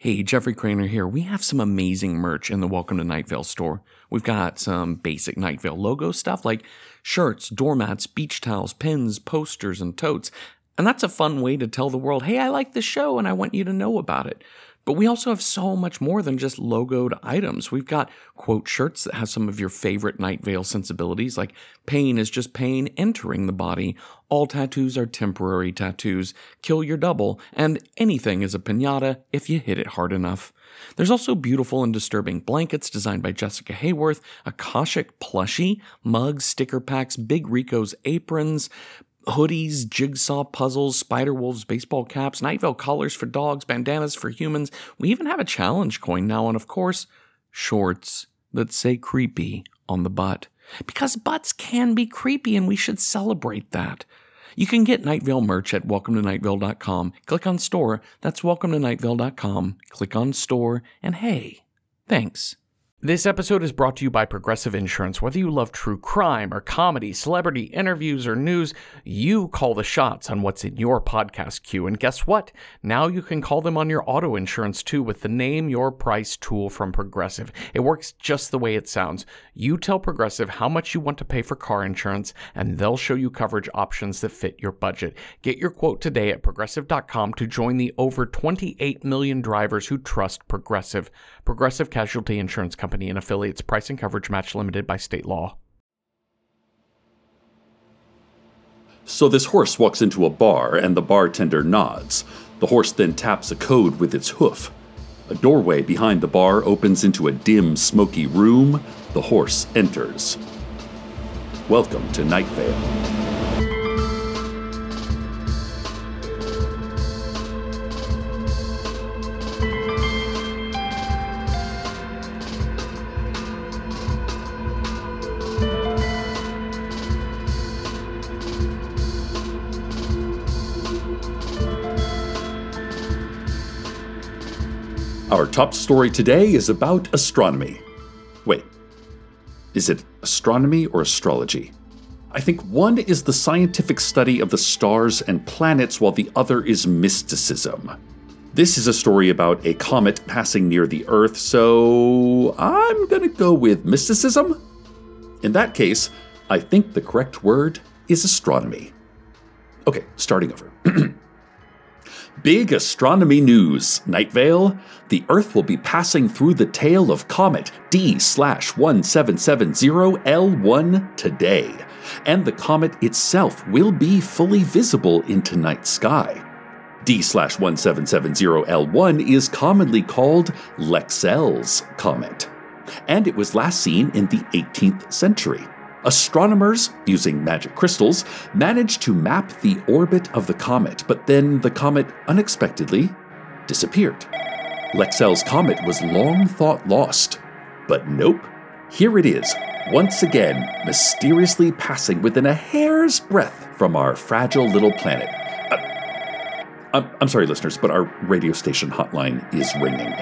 Hey, Jeffrey Craner here. We have some amazing merch in the Welcome to Night Vale store. We've got some basic Night Vale logo stuff like shirts, doormats, beach towels, pins, posters, and totes. And that's a fun way to tell the world, hey, I like the show and I want you to know about it. But we also have so much more than just logoed items. We've got quote shirts that have some of your favorite Night Vale sensibilities, like pain is just pain entering the body, all tattoos are temporary tattoos, kill your double, and anything is a piñata if you hit it hard enough. There's also beautiful and disturbing blankets designed by Jessica Hayworth, Akashic plushie, mugs, sticker packs, Big Rico's aprons, hoodies, jigsaw puzzles, Spider-Wolves baseball caps, Night Vale collars for dogs, bandanas for humans. We even have a challenge coin now, and of course, shorts that say creepy on the butt. Because butts can be creepy, and we should celebrate that. You can get Night Vale merch at welcometonightvale.com. Click on store. That's welcometonightvale.com. Click on store, and hey, thanks. This episode is brought to you by Progressive Insurance. Whether you love true crime or comedy, celebrity interviews or news, you call the shots on what's in your podcast queue. And guess what? Now you can call them on your auto insurance too with the Name Your Price tool from Progressive. It works just the way it sounds. You tell Progressive how much you want to pay for car insurance, and they'll show you coverage options that fit your budget. Get your quote today at Progressive.com to join the over 28 million drivers who trust Progressive. Progressive Casualty Insurance Company and affiliates. Price and coverage match limited by state law. So this horse walks into a bar and the bartender nods. The horse then taps a code with its hoof. A doorway behind the bar opens into a dim, smoky room. The horse enters. Welcome to Night Vale. Our top story today is about astronomy. Wait, is it astronomy or astrology? I think one is the scientific study of the stars and planets while the other is mysticism. This is a story about a comet passing near the Earth, so I'm gonna go with mysticism. In that case, I think the correct word is astronomy. Okay, starting over. Big astronomy news, Night Vale. The Earth will be passing through the tail of comet D/1770L1 today, and the comet itself will be fully visible in tonight's sky. D/1770L1 is commonly called Lexell's Comet, and it was last seen in the 18th century. Astronomers, using magic crystals, managed to map the orbit of the comet, but then the comet unexpectedly disappeared. Lexell's comet was long thought lost, but nope, here it is, once again, mysteriously passing within a hair's breadth from our fragile little planet. I'm sorry, listeners, but our radio station hotline is ringing.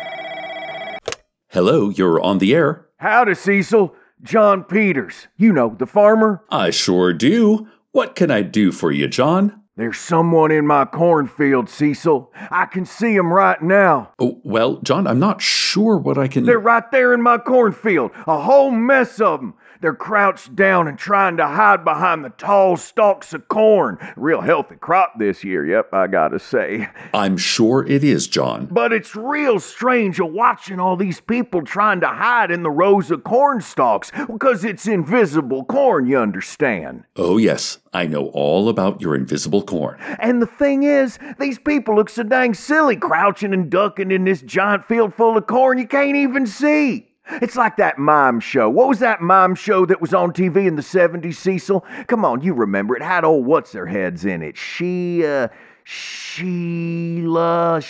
Hello, you're on the air. Howdy, Cecil. John Peters. You know, the farmer. I sure do. What can I do for you, John? There's someone in my cornfield, Cecil. I can see him right now. Oh, well, John, I'm not sure what I can... They're right there in my cornfield. A whole mess of them. They're crouched down and trying to hide behind the tall stalks of corn. Real healthy crop this year, yep, I gotta say. I'm sure it is, John. But it's real strange watching all these people trying to hide in the rows of corn stalks, because it's invisible corn, you understand. Oh, yes, I know all about your invisible corn. And the thing is, these people look so dang silly crouching and ducking in this giant field full of corn you can't even see. It's like that mime show. What was that mime show that was on TV in the 70s, Cecil? Come on, you remember it. Had old what's-their-heads in it. Sheila, Sheena,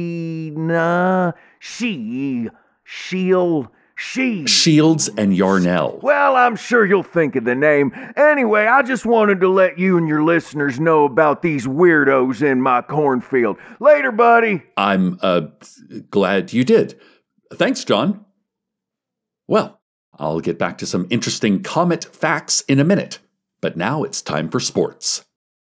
Shields and Yarnell. Well, I'm sure you'll think of the name. Anyway, I just wanted to let you and your listeners know about these weirdos in my cornfield. Later, buddy. I'm, glad you did. Thanks, John. Well, I'll get back to some interesting comet facts in a minute, but now it's time for sports.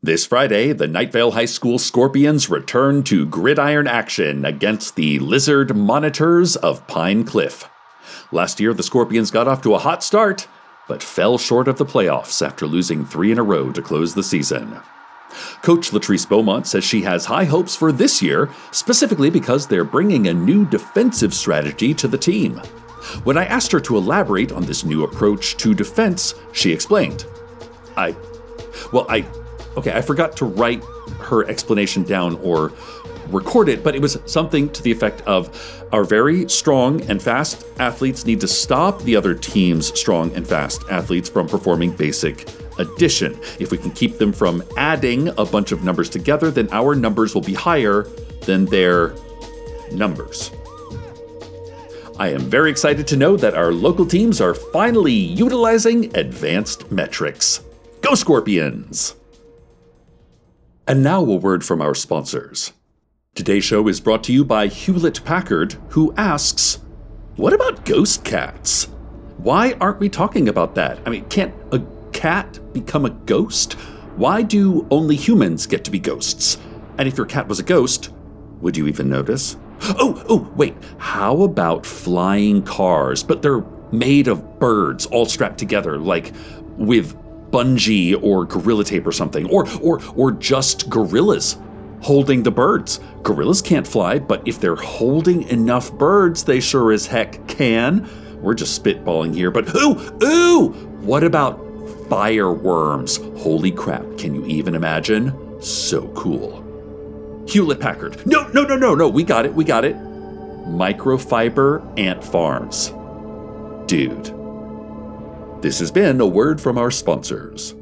This Friday, the Nightvale High School Scorpions return to gridiron action against the Lizard Monitors of Pine Cliff. Last year, the Scorpions got off to a hot start, but fell short of the playoffs after losing 3 in a row to close the season. Coach Latrice Beaumont says she has high hopes for this year, specifically because they're bringing a new defensive strategy to the team. When I asked her to elaborate on this new approach to defense, she explained. I forgot to write her explanation down or record it, but it was something to the effect of, our very strong and fast athletes need to stop the other team's strong and fast athletes from performing basic addition. If we can keep them from adding a bunch of numbers together, then our numbers will be higher than their numbers. I am very excited to know that our local teams are finally utilizing advanced metrics. Go Scorpions! And now a word from our sponsors. Today's show is brought to you by Hewlett-Packard, who asks, what about ghost cats? Why aren't we talking about that? I mean, can't a cat become a ghost? Why do only humans get to be ghosts? And if your cat was a ghost, would you even notice? Wait, how about flying cars, but they're made of birds all strapped together, like with bungee or gorilla tape or something, or just gorillas holding the birds. Gorillas can't fly, but if they're holding enough birds, they sure as heck can. We're just spitballing here, but what about fireworms? Holy crap, can you even imagine? So cool. Hewlett-Packard. No, we got it. Microfiber ant farms. Dude. This has been a word from our sponsors.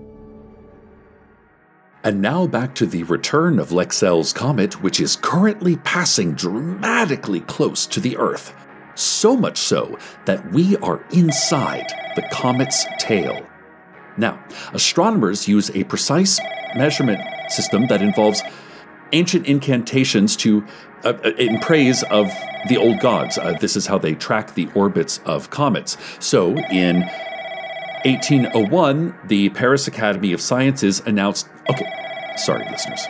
And now back to the return of Lexell's comet, which is currently passing dramatically close to the Earth. So much so that we are inside the comet's tail. Now, astronomers use a precise measurement system that involves ancient incantations in praise of the old gods. This is how they track the orbits of comets. So, in 1801, the Paris Academy of Sciences announced... Okay, sorry, listeners.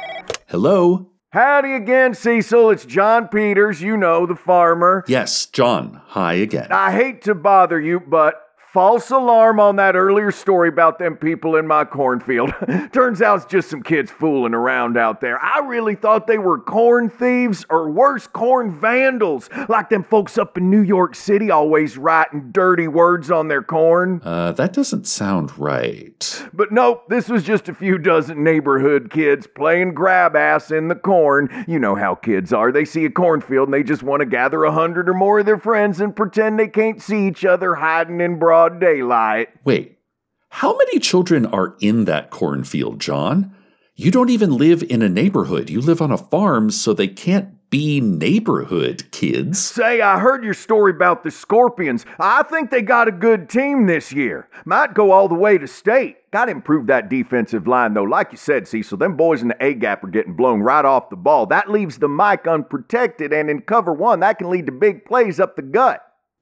Hello? Howdy again, Cecil. It's John Peters, you know, the farmer. Yes, John. Hi again. I hate to bother you, but false alarm on that earlier story about them people in my cornfield. Turns out it's just some kids fooling around out there. I really thought they were corn thieves, or worse, corn vandals, like them folks up in New York City always writing dirty words on their corn. That doesn't sound right. But nope, this was just a few dozen neighborhood kids playing grab ass in the corn. You know how kids are. They see a cornfield and they just want to gather 100 or more of their friends and pretend they can't see each other hiding in broad daylight. Wait, how many children are in that cornfield, John? You don't even live in a neighborhood. You live on a farm, so they can't be neighborhood kids. Say, I heard your story about the Scorpions. I think they got a good team this year. Might go all the way to state. Got to improve that defensive line, though. Like you said, Cecil, them boys in the A-gap are getting blown right off the ball. That leaves the mic unprotected, and in cover one, that can lead to big plays up the gut.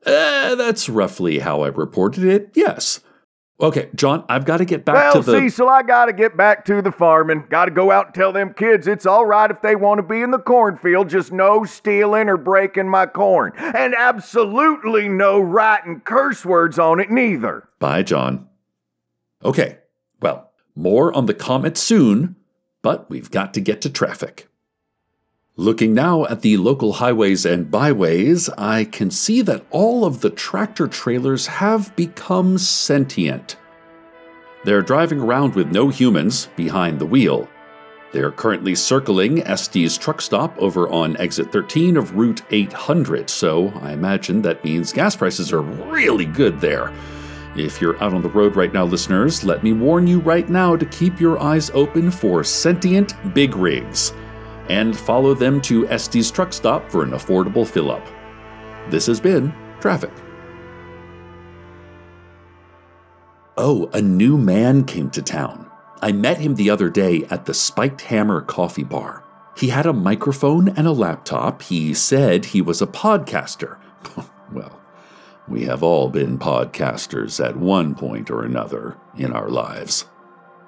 That's roughly how I reported it, yes. Okay, John, I've got to get back to the... Well, Cecil, I got to get back to the farming. Got to go out and tell them kids it's all right if they want to be in the cornfield, just no stealing or breaking my corn. And absolutely no writing curse words on it neither. Bye, John. Okay, well, more on the comet soon, but we've got to get to traffic. Looking now at the local highways and byways, I can see that all of the tractor trailers have become sentient. They're driving around with no humans behind the wheel. They're currently circling Estes truck stop over on exit 13 of Route 800, so I imagine that means gas prices are really good there. If you're out on the road right now, listeners, let me warn you right now to keep your eyes open for sentient big rigs, and follow them to Estes truck stop for an affordable fill-up. This has been Traffic. Oh, a new man came to town. I met him the other day at the Spiked Hammer Coffee Bar. He had a microphone and a laptop. He said he was a podcaster. Well, we have all been podcasters at one point or another in our lives.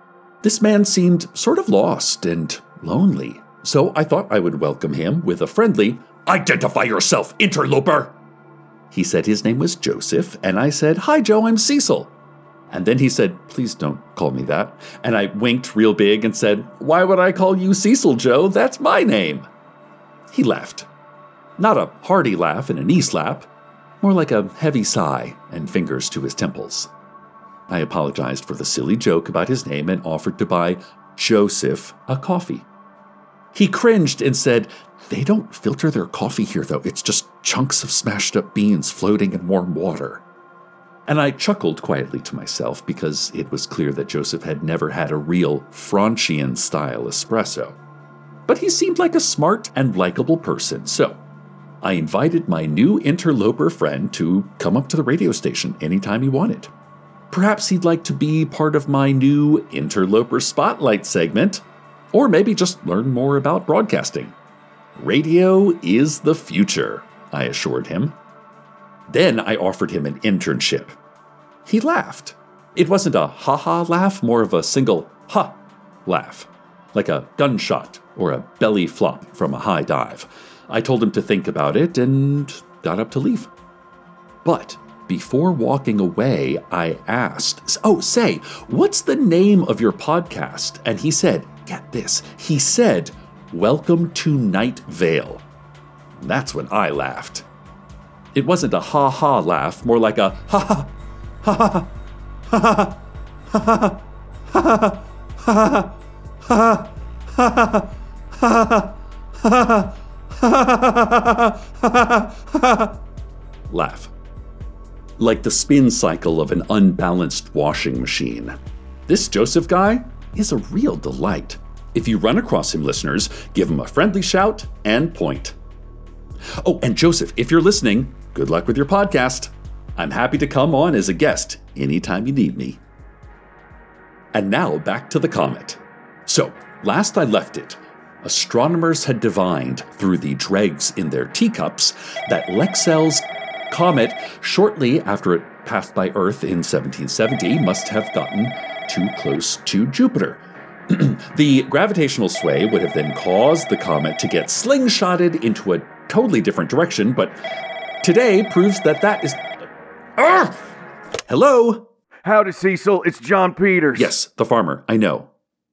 This man seemed sort of lost and lonely, so I thought I would welcome him with a friendly, "Identify yourself, interloper!" He said his name was Joseph, and I said, "Hi, Joe, I'm Cecil." And then he said, "Please don't call me that." And I winked real big and said, "Why would I call you Cecil, Joe? That's my name." He laughed. Not a hearty laugh and a knee slap, more like a heavy sigh and fingers to his temples. I apologized for the silly joke about his name and offered to buy Joseph a coffee. He cringed and said, "They don't filter their coffee here, though. It's just chunks of smashed up beans floating in warm water." And I chuckled quietly to myself because it was clear that Joseph had never had a real Francian-style espresso. But he seemed like a smart and likable person, so I invited my new interloper friend to come up to the radio station anytime he wanted. Perhaps he'd like to be part of my new Interloper Spotlight segment, or maybe just learn more about broadcasting. Radio is the future, I assured him. Then I offered him an internship. He laughed. It wasn't a ha-ha laugh, more of a single ha laugh, like a gunshot or a belly flop from a high dive. I told him to think about it and got up to leave. But before walking away, I asked, "Oh, say, what's the name of your podcast?" And he said, get this, he said, "Welcome to Night Vale." That's when I laughed. It wasn't a ha-ha laugh, more like a ha-ha, ha-ha, ha-ha, ha-ha, ha-ha, ha-ha, ha-ha, ha-ha, ha-ha, laugh. Like the spin cycle of an unbalanced washing machine. This Joseph guy is a real delight. If you run across him, listeners, give him a friendly shout and point. Oh, and Joseph, if you're listening, good luck with your podcast. I'm happy to come on as a guest anytime you need me. And now back to the comet. So, last I left it, astronomers had divined through the dregs in their teacups that Lexell's comet, shortly after it passed by Earth in 1770, must have gotten too close to Jupiter. The gravitational sway would have then caused the comet to get slingshotted into a totally different direction, but today proves that is... Hello? Howdy, Cecil. It's John Peters. Yes, the farmer. I know.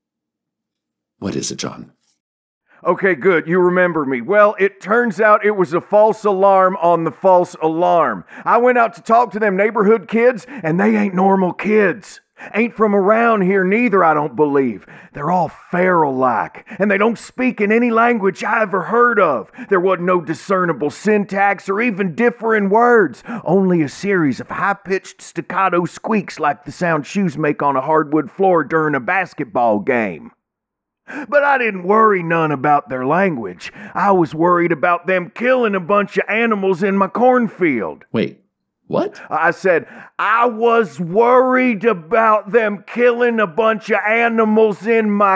What is it, John? Okay, good. You remember me. Well, it turns out it was a false alarm on the false alarm. I went out to talk to them neighborhood kids, and they ain't normal kids. Ain't from around here neither, I don't believe. They're all feral-like, and they don't speak in any language I ever heard of. There wasn't no discernible syntax or even differing words, only a series of high-pitched staccato squeaks like the sound shoes make on a hardwood floor during a basketball game. But I didn't worry none about their language. I was worried about them killing a bunch of animals in my cornfield. Wait. What? I said, I was worried about them killing a bunch of animals in my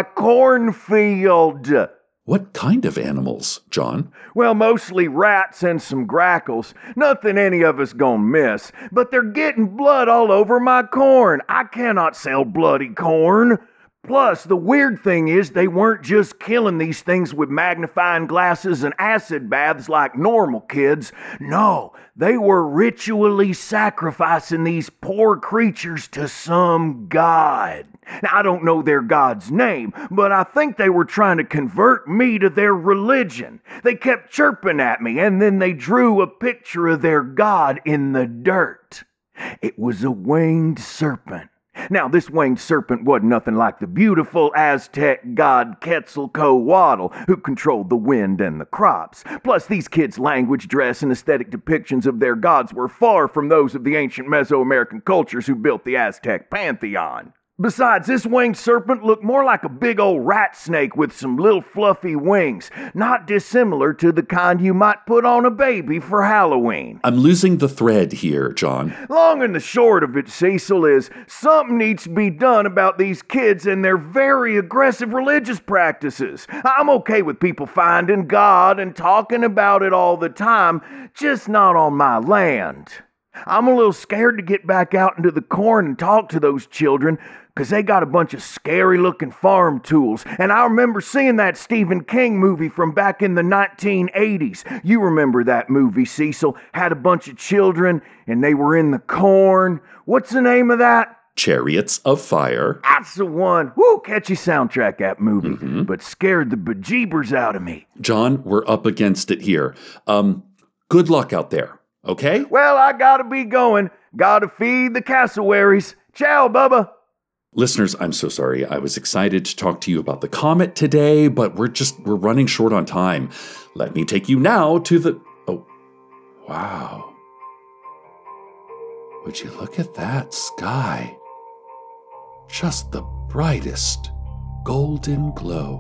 cornfield. What kind of animals, John? Well, mostly rats and some grackles. Nothing any of us gonna miss. But they're getting blood all over my corn. I cannot sell bloody corn. Plus, the weird thing is they weren't just killing these things with magnifying glasses and acid baths like normal kids. No, they were ritually sacrificing these poor creatures to some god. Now, I don't know their god's name, but I think they were trying to convert me to their religion. They kept chirping at me, and then they drew a picture of their god in the dirt. It was a winged serpent. Now, this winged serpent wasn't nothing like the beautiful Aztec god Quetzalcoatl, who controlled the wind and the crops. Plus, these kids' language, dress, and aesthetic depictions of their gods were far from those of the ancient Mesoamerican cultures who built the Aztec pantheon. Besides, this winged serpent looked more like a big old rat snake with some little fluffy wings, not dissimilar to the kind you might put on a baby for Halloween. I'm losing the thread here, John. Long and the short of it, Cecil, is something needs to be done about these kids and their very aggressive religious practices. I'm okay with people finding God and talking about it all the time, just not on my land. I'm a little scared to get back out into the corn and talk to those children, because they got a bunch of scary-looking farm tools. And I remember seeing that Stephen King movie from back in the 1980s. You remember that movie, Cecil? Had a bunch of children, and they were in the corn. What's the name of that? Chariots of Fire. That's the one. Woo, catchy soundtrack, that movie. But scared the bejeebers out of me. John, we're up against it here. Good luck out there, okay? Well, I gotta be going. Gotta feed the cassowaries. Ciao, Bubba. Listeners, I'm so sorry. I was excited to talk to you about the comet today, but we're running short on time. Let me take you now to the... Oh, wow. Would you look at that sky? Just the brightest golden glow.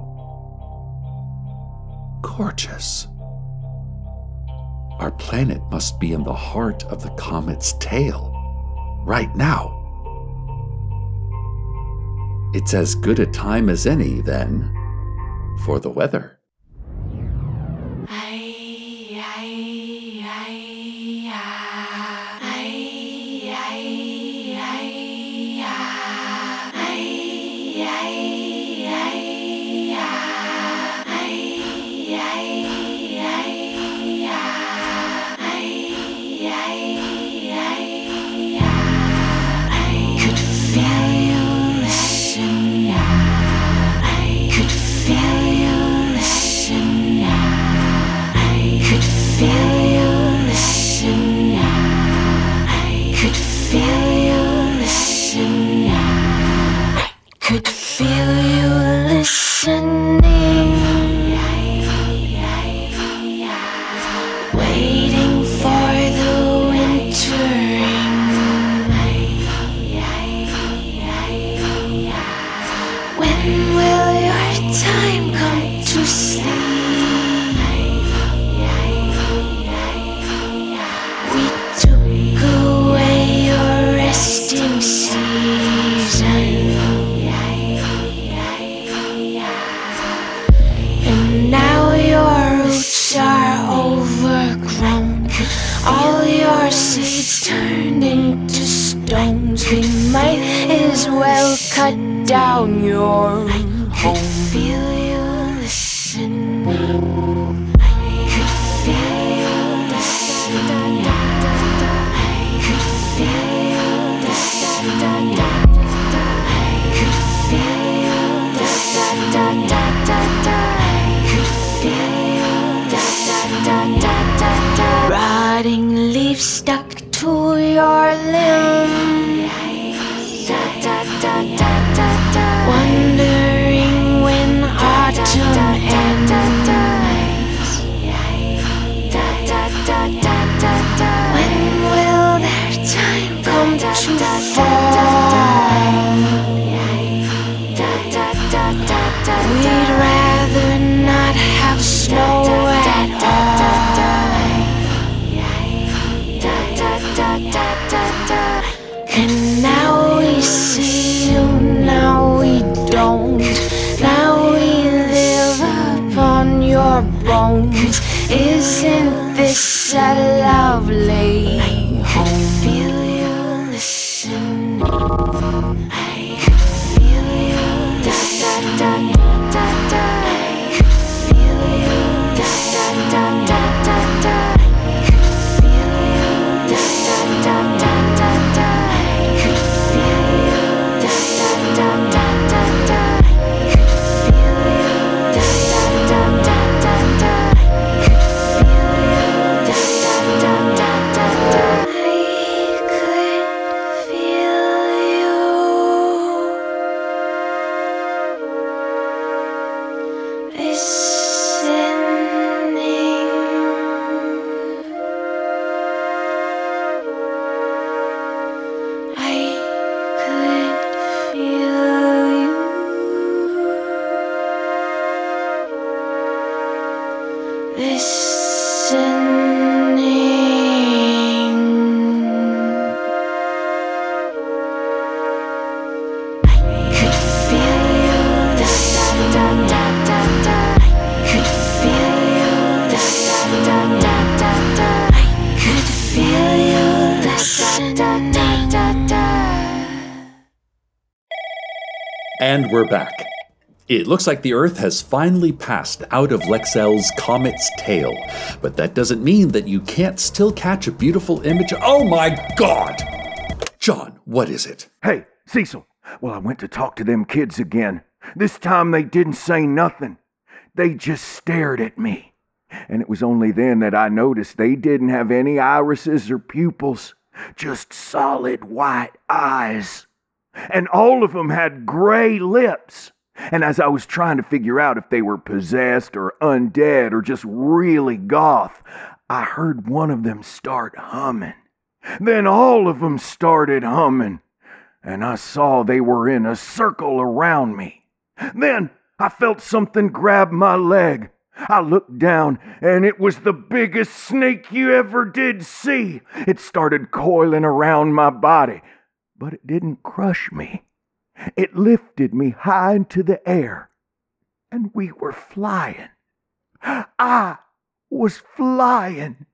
Gorgeous. Our planet must be in the heart of the comet's tail, right now. It's as good a time as any, then, for the weather. Could feel you listening, waiting for the wintering. When will your time come to sleep? We took away your resting season. Now your roots are overgrown. All your seeds turned into stones. We might as well cut down your home. I could feel you listening. I could feel you listening. I could feel you listening. I could feel you listening. Rotting leaves stuck to your limb. Wondering when autumn ends. When will their time come to fall? We'd rather not have snow at all. And now we see you, now we don't. Now we live upon your bones. Isn't this a lovely home? I feel you listening. I feel you listening. I feel you listening. Da And we're back. It looks like the Earth has finally passed out of Lexell's comet's tail, but that doesn't mean that you can't still catch a beautiful image. Oh my God! John, what is it? Hey, Cecil. Well, I went to talk to them kids again. This time they didn't say nothing. They just stared at me. And it was only then that I noticed they didn't have any irises or pupils, just solid white eyes. And all of them had gray lips. And as I was trying to figure out if they were possessed or undead or just really goth, I heard one of them start humming. Then all of them started humming. And I saw they were in a circle around me. Then I felt something grab my leg. I looked down, and it was the biggest snake you ever did see. It started coiling around my body, but it didn't crush me. It lifted me high into the air, and we were flying. I was flying.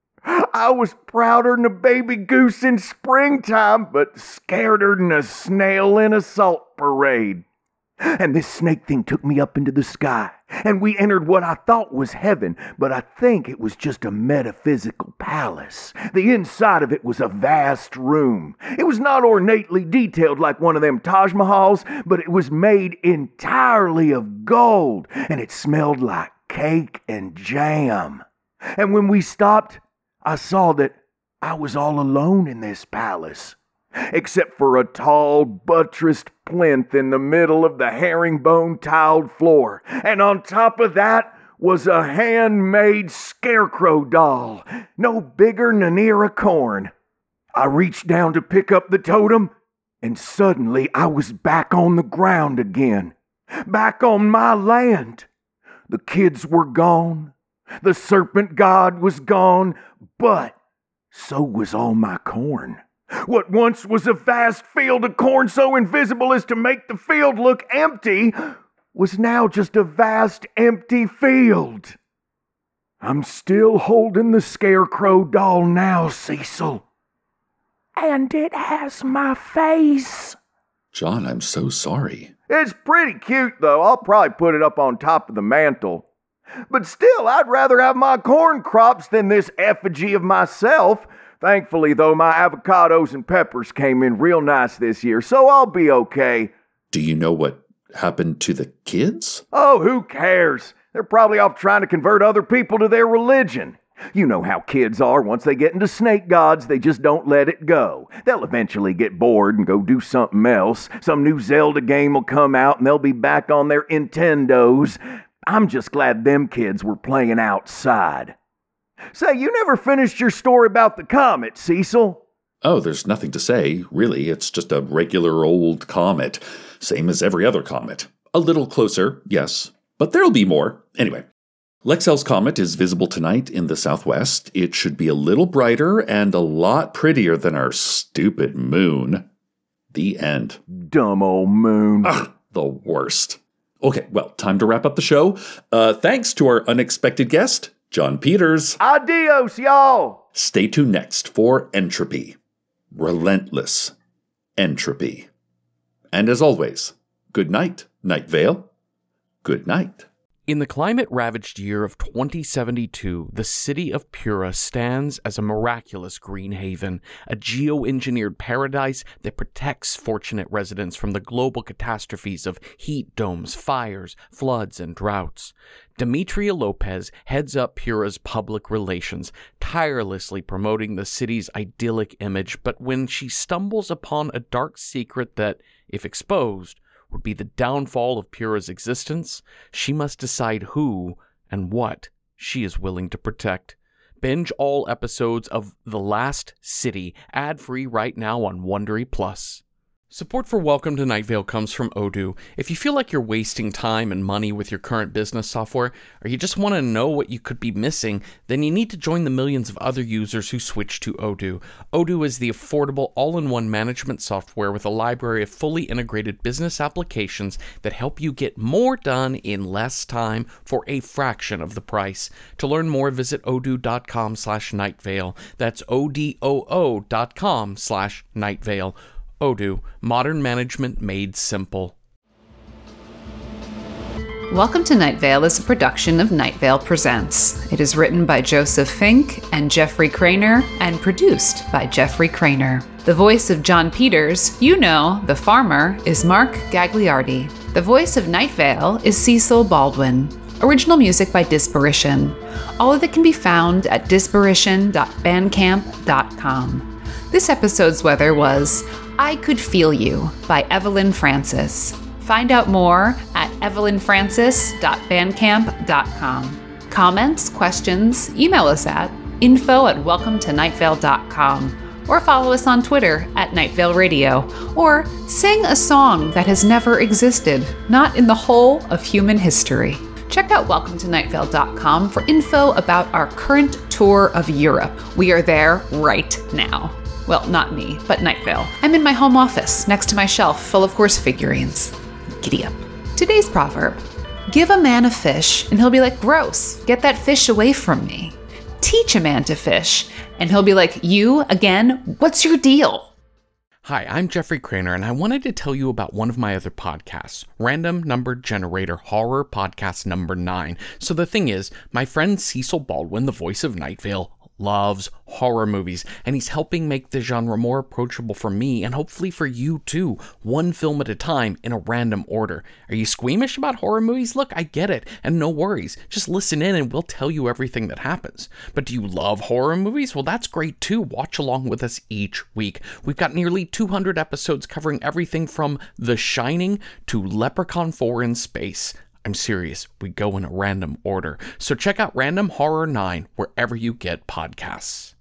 I was prouder than a baby goose in springtime, but scareder than a snail in a salt parade. And this snake thing took me up into the sky, and we entered what I thought was heaven, but I think it was just a metaphysical palace. The inside of it was a vast room. It was not ornately detailed like one of them Taj Mahals, but it was made entirely of gold, and it smelled like cake and jam. And when we stopped, I saw that I was all alone in this palace, except for a tall, buttressed plinth in the middle of the herringbone tiled floor. And on top of that was a handmade scarecrow doll, no bigger than an ear of corn. I reached down to pick up the totem, and suddenly I was back on the ground again, back on my land. The kids were gone, the serpent god was gone, but so was all my corn. What once was a vast field of corn so invisible as to make the field look empty was now just a vast empty field. I'm still holding the scarecrow doll now, Cecil. And it has my face. John, I'm so sorry. It's pretty cute, though. I'll probably put it up on top of the mantle. But still, I'd rather have my corn crops than this effigy of myself. Thankfully, though, my avocados and peppers came in real nice this year, so I'll be okay. Do you know what happened to the kids? Oh, who cares? They're probably off trying to convert other people to their religion. You know how kids are. Once they get into snake gods, they just don't let it go. They'll eventually get bored and go do something else. Some new Zelda game will come out and they'll be back on their Nintendos. I'm just glad them kids were playing outside. Say, you never finished your story about the comet, Cecil. Oh, there's nothing to say, really. It's just a regular old comet. Same as every other comet. A little closer, yes, but there'll be more. Anyway, Lexell's comet is visible tonight in the southwest. It should be a little brighter and a lot prettier than our stupid moon. The end. Dumb old moon. Ugh, the worst. Okay, well, time to wrap up the show. Thanks to our unexpected guest, John Peters. Adios, y'all. Stay tuned next for Entropy. Relentless entropy. And as always, good night, Night Vale. Good night. In the climate-ravaged year of 2072, the city of Pura stands as a miraculous green haven, a geoengineered paradise that protects fortunate residents from the global catastrophes of heat domes, fires, floods, and droughts. Demetria Lopez heads up Pura's public relations, tirelessly promoting the city's idyllic image, but when she stumbles upon a dark secret that, if exposed, would be the downfall of Pura's existence, she must decide who and what she is willing to protect. Binge all episodes of The Last City, ad-free right now on Wondery Plus. Support for Welcome to Night Vale comes from Odoo. If you feel like you're wasting time and money with your current business software, or you just want to know what you could be missing, then you need to join the millions of other users who switch to Odoo. Odoo is the affordable all-in-one management software with a library of fully integrated business applications that help you get more done in less time for a fraction of the price. To learn more, visit odoo.com/nightvale. That's odoo.com/nightvale. Odoo, modern management made simple. Welcome to Night Vale is a production of Night Vale Presents. It is written by Joseph Fink and Jeffrey Craner and produced by Jeffrey Craner. The voice of John Peters, the farmer, is Mark Gagliardi. The voice of Night Vale is Cecil Baldwin. Original music by Disparition. All of it can be found at disparition.bandcamp.com. This episode's weather was I Could Feel You by Evelyn Francis. Find out more at evelynfrancis.bandcamp.com. Comments, questions, email us at info@welcometonightvale.com or follow us on Twitter at Night Vale Radio, or sing a song that has never existed, not in the whole of human history. Check out welcometonightvale.com for info about our current tour of Europe. We are there right now. Well, not me, but Night Vale. I'm in my home office, next to my shelf full of horse figurines. Giddy up. Today's proverb: give a man a fish and he'll be like, gross, get that fish away from me. Teach a man to fish and he'll be like, you again? What's your deal? Hi, I'm Jeffrey Craner, and I wanted to tell you about one of my other podcasts, Random Number Generator Horror Podcast number 9. So the thing is, my friend Cecil Baldwin, the voice of Night Vale, loves horror movies, and he's helping make the genre more approachable for me and hopefully for you too, one film at a time in a random order. Are you squeamish about horror movies? Look, I get it, and no worries. Just listen in and we'll tell you everything that happens. But do you love horror movies? Well, that's great too. Watch along with us each week. We've got nearly 200 episodes covering everything from The Shining to Leprechaun 4 in Space. I'm serious, we go in a random order. So check out Random Horror 9 wherever you get podcasts.